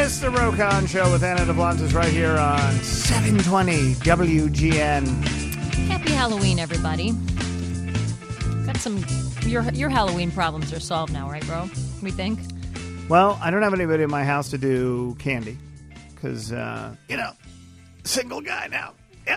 It's the Rokan Show with Anna DeBlantis right here on 720 WGN. Happy Halloween, everybody. Got some... Your Halloween problems are solved now, right, bro? We think? Well, I don't have anybody in my house to do candy because, single guy now. Yep.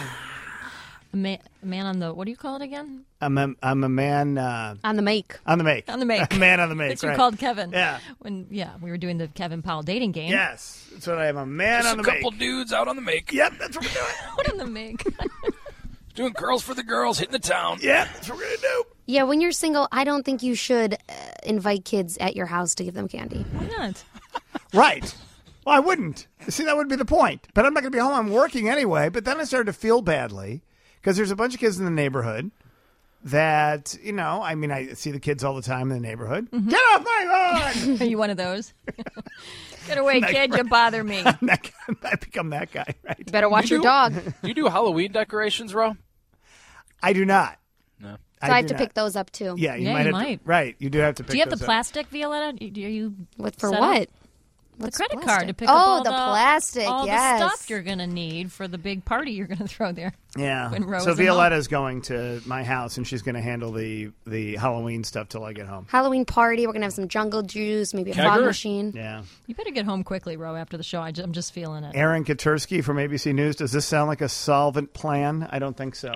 A man on the... What do you call it again? I'm a man... on the make. On the make. On the make. A man on the make, That's right. what you called Kevin. Yeah. We were doing the Kevin Powell dating game. Yes. That's what I am, a man Just on the a make. couple dudes out on the make. Yep, that's what we're doing. What on the make? Doing girls for the girls, hitting the town. Yep, that's what we're going to do. Yeah, when you're single, I don't think you should invite kids at your house to give them candy. Why not? Right. Well, I wouldn't. See, that would be the point. But I'm not going to be home. I'm working anyway. But then I started to feel badly because there's a bunch of kids in the neighborhood that, I see the kids all the time in the neighborhood. Mm-hmm. Get off my lawn! Are you one of those? Get away, kid. You bother me. I become that guy, right? You better watch your dog. Do you do Halloween decorations, Ro? I do not. No. So I have to pick those up, too. Yeah, you Yeah, might you have might. to. Right, you do have to pick Do you have those the up. plastic, Violetta? Do you For set what? up the What's credit plastic? card to pick up all the plastic, all yes. the stuff you're going to need for the big party you're going to throw there. Yeah. When Rose So is home. Violetta's going to my house, and she's going to handle the Halloween stuff till I get home. Halloween party. We're going to have some jungle juice, maybe a fog Kegger? machine. Yeah. You better get home quickly, Ro, after the show. I'm just feeling it. Aaron Katursky from ABC News. Does this sound like a solvent plan? I don't think so.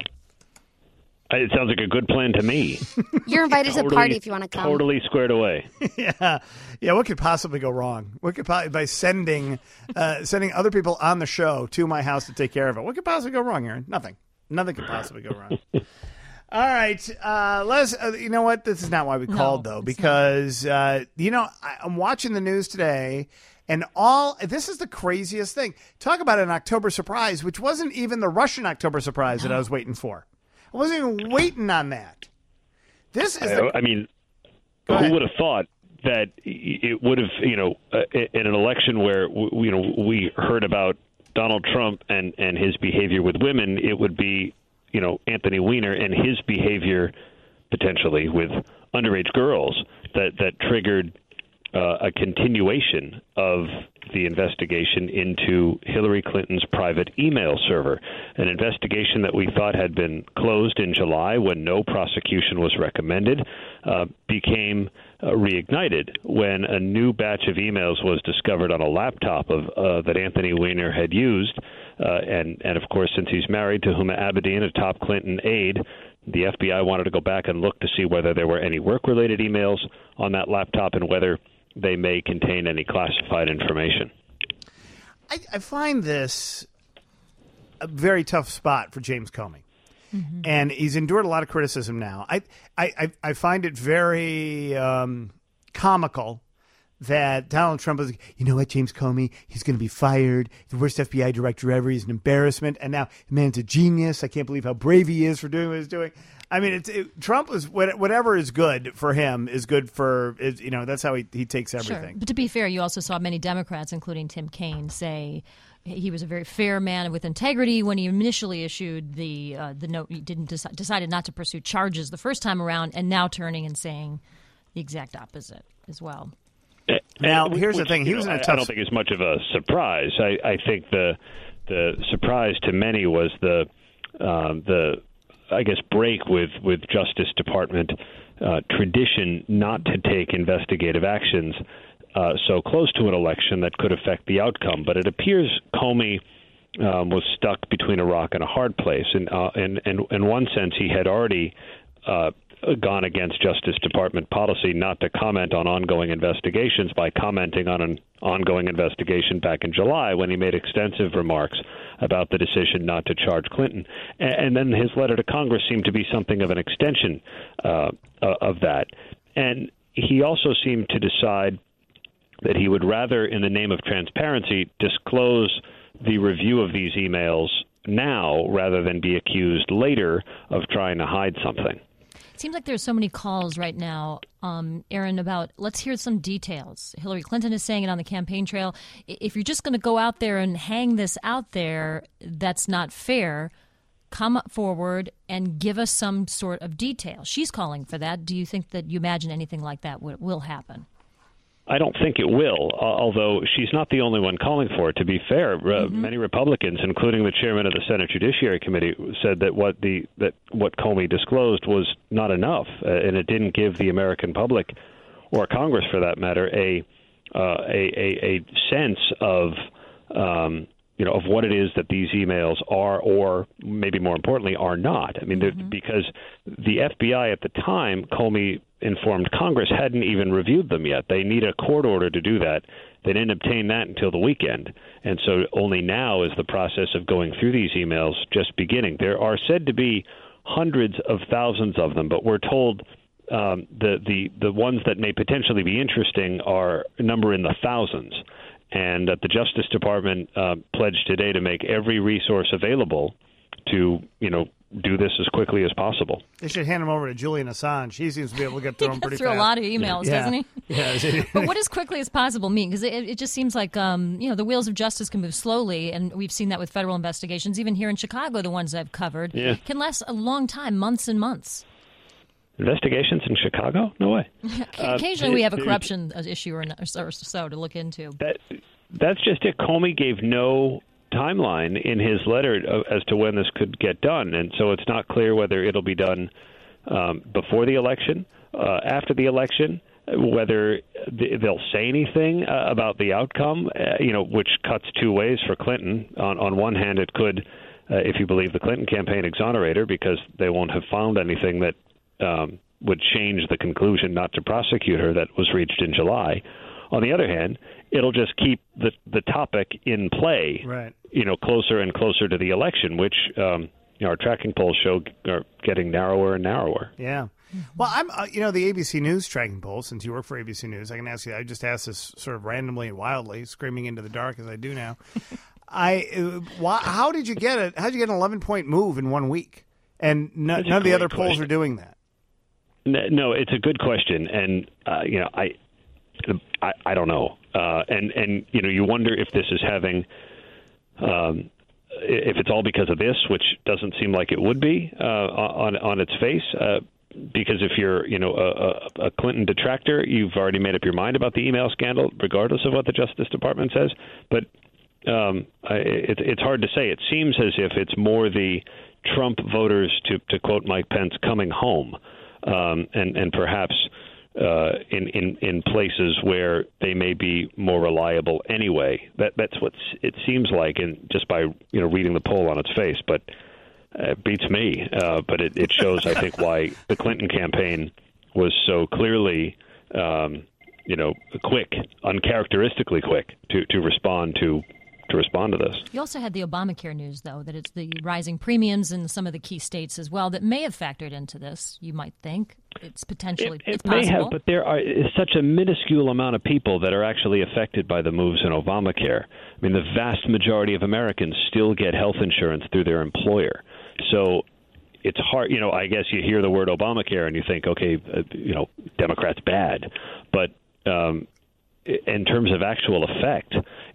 It sounds like a good plan to me. You're invited to the party if you want to come. Totally squared away. Yeah. What could possibly go wrong? What could by sending other people on the show to my house to take care of it? What could possibly go wrong, Aaron? Nothing. Nothing could possibly go wrong. All right, Les. You know what? This is not why we called though, because I'm watching the news today, and this is the craziest thing. Talk about an October surprise, which wasn't even the Russian October surprise that I was waiting for. I wasn't even waiting on that. This is. Who would have thought that it would have, in an election where we heard about Donald Trump and his behavior with women, it would be, Anthony Weiner and his behavior potentially with underage girls that triggered a continuation of the investigation into Hillary Clinton's private email server, an investigation that we thought had been closed in July when no prosecution was recommended, became reignited when a new batch of emails was discovered on a laptop that Anthony Weiner had used. And of course, since he's married to Huma Abedin, a top Clinton aide, the FBI wanted to go back and look to see whether there were any work-related emails on that laptop and whether they may contain any classified information. I find this a very tough spot for James Comey. Mm-hmm. And he's endured a lot of criticism now. I find it very comical that Donald Trump was, you know what, James Comey, he's going to be fired. The worst FBI director ever. He's an embarrassment. And now the man's a genius. I can't believe how brave he is for doing what he's doing. I mean, Trump is whatever is good for him is good for, that's how he takes everything. Sure. But to be fair, you also saw many Democrats, including Tim Kaine, say he was a very fair man with integrity when he initially issued the note. He decided not to pursue charges the first time around, and now turning and saying the exact opposite as well. Now, here's the thing. He was in a tough... I don't think it's much of a surprise. I think the surprise to many was the break with Justice Department tradition not to take investigative actions so close to an election that could affect the outcome. But it appears Comey was stuck between a rock and a hard place. And in one sense, he had already gone against Justice Department policy not to comment on ongoing investigations by commenting on an ongoing investigation back in July when he made extensive remarks about the decision not to charge Clinton. And then his letter to Congress seemed to be something of an extension of that. And he also seemed to decide that he would rather, in the name of transparency, disclose the review of these emails now rather than be accused later of trying to hide something. It seems like there's so many calls right now, Aaron, about let's hear some details. Hillary Clinton is saying it on the campaign trail. If you're just going to go out there and hang this out there, that's not fair. Come forward and give us some sort of detail. She's calling for that. Do you think that you imagine anything like that will happen? I don't think it will, although she's not the only one calling for it. To be fair, many Republicans, including the chairman of the Senate Judiciary Committee, said that what Comey disclosed was not enough, and it didn't give the American public, or Congress for that matter, a sense of of what it is that these emails are, or maybe more importantly, are not. I mean, because the FBI at the time, Comey informed Congress, hadn't even reviewed them yet. They need a court order to do that. They didn't obtain that until the weekend. And so only now is the process of going through these emails just beginning. There are said to be hundreds of thousands of them, but we're told the ones that may potentially be interesting are a number in the thousands. And the Justice Department pledged today to make every resource available to, do this as quickly as possible. They should hand him over to Julian Assange. He seems to be able to get through them pretty through fast. a lot of emails, doesn't he? Yeah. But what does quickly as possible mean? Because it just seems like, the wheels of justice can move slowly, and we've seen that with federal investigations. Even here in Chicago, the ones I've covered can last a long time, months and months. Investigations in Chicago? No way. Occasionally we have a corruption issue or so to look into. That's just it. Comey gave no timeline in his letter as to when this could get done, and so it's not clear whether it'll be done before the election, after the election, whether they'll say anything about the outcome, which cuts two ways for Clinton. On one hand, it could, if you believe the Clinton campaign, exonerate her because they won't have found anything that would change the conclusion not to prosecute her that was reached in July. On the other hand, it'll just keep the topic in play, right? Closer and closer to the election, which our tracking polls show are getting narrower and narrower. Yeah. Well, I'm the ABC News tracking poll. Since you work for ABC News, I can ask you. I just asked this sort of randomly and wildly, screaming into the dark as I do now. How did you get it? How did you get an 11-point move in 1 week? And none of the other polls are doing that. No, it's a good question, and I don't know, and you wonder if this is having, if it's all because of this, which doesn't seem like it would be on its face, because if you're a Clinton detractor, you've already made up your mind about the email scandal, regardless of what the Justice Department says. But it's hard to say. It seems as if it's more the Trump voters, to quote Mike Pence, coming home. And perhaps in places where they may be more reliable anyway. That's what it seems like, and just by reading the poll on its face. But it beats me. But it shows, I think, why the Clinton campaign was so clearly, quick, uncharacteristically quick to respond to this. You also had the Obamacare news, though, that it's the rising premiums in some of the key states as well that may have factored into this, you might think. It's potentially it's possible. May have, but there is such a minuscule amount of people that are actually affected by the moves in Obamacare. I mean, the vast majority of Americans still get health insurance through their employer. So it's hard, I guess you hear the word Obamacare and you think, okay, Democrats bad. But in terms of actual effect,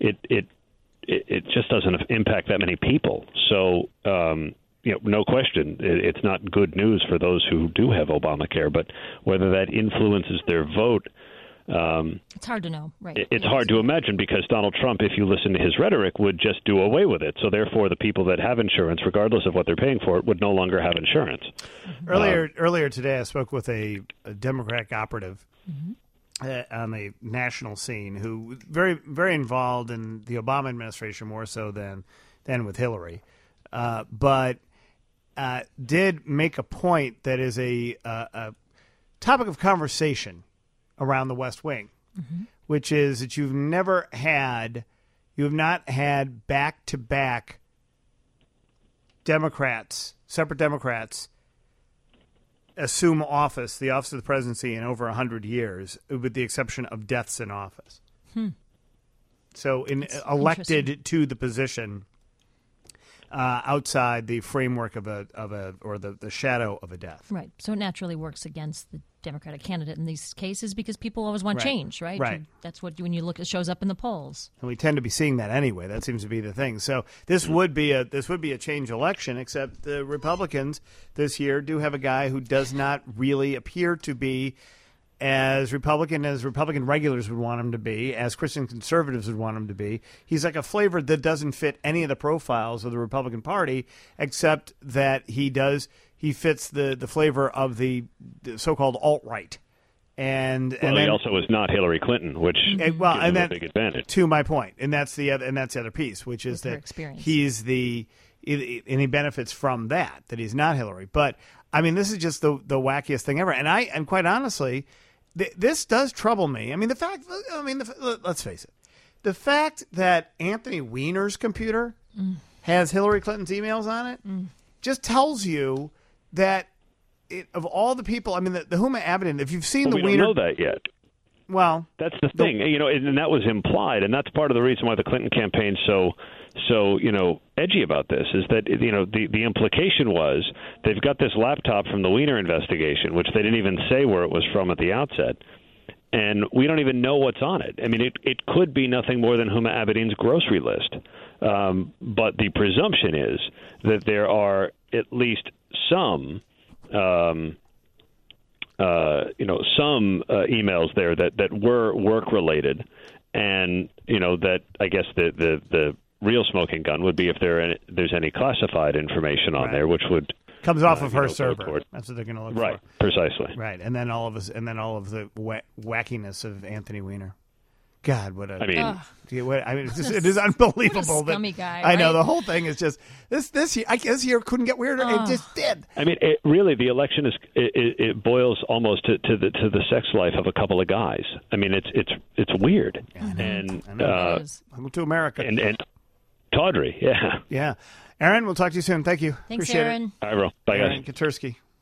it just doesn't impact that many people. So, no question, it's not good news for those who do have Obamacare. But whether that influences their vote, it's hard to know, right? It's hard to imagine, because Donald Trump, if you listen to his rhetoric, would just do away with it. So therefore, the people that have insurance, regardless of what they're paying for it, would no longer have insurance. Earlier today, I spoke with a Democratic operative. On the national scene, who very, very involved in the Obama administration, more so than with Hillary, but did make a point that is a topic of conversation around the West Wing, which is that you have not had back-to-back Democrats, separate Democrats, assume office, the office of the presidency, in over 100 years, with the exception of deaths in office. So elected to the position outside the framework of the shadow of a death. Right. So it naturally works against the Democratic candidate in these cases, because people always want change, right? Right. That's what, when you look, it shows up in the polls. And we tend to be seeing that anyway. That seems to be the thing. So this would be a change election, except the Republicans this year do have a guy who does not really appear to be as Republican regulars would want him to be, as Christian conservatives would want him to be. He's like a flavor that doesn't fit any of the profiles of the Republican Party, except that he fits the flavor of the so-called alt-right. And then, he also was not Hillary Clinton, which gives him a big advantage. To my point, and that's the other piece, which is that he's and he benefits from that he's not Hillary. But I mean, this is just the wackiest thing ever. And quite honestly, this does trouble me. I mean, let's face it, the fact that Anthony Weiner's computer has Hillary Clinton's emails on it just tells you that. Of all the people, I mean, the Huma Abedin, if you've seen we Weiner... don't know that yet. Well... That's the thing, and that was implied, and that's part of the reason why the Clinton campaign's so edgy about this, is that, the implication was they've got this laptop from the Weiner investigation, which they didn't even say where it was from at the outset, and we don't even know what's on it. I mean, it could be nothing more than Huma Abedin's grocery list, but the presumption is that there are at least some... some emails there that were work related, and that I guess the real smoking gun would be if there's any classified information on there, which would comes off of her server. That's what they're going to look for. Right, precisely. Right, and then all of the wackiness of Anthony Weiner. God, what a! I mean, it is unbelievable. What a scummy guy. I know the whole thing is just this. I guess here couldn't get weirder. It just did. I mean, really, the election it boils almost to the sex life of a couple of guys. I mean, it's weird. Yeah, I know. Welcome to America. And Tawdry, yeah. Aaron, we'll talk to you soon. Thank you. Thanks, Appreciate Aaron. it. All right, bro. Bye, Aaron guys. Katursky.